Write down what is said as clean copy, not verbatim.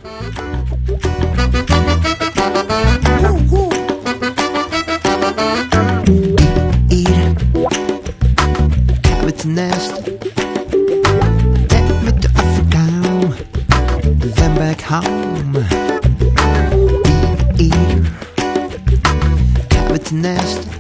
Cabbage nest. Take me to Africa, then back home. Eat cabbage nest.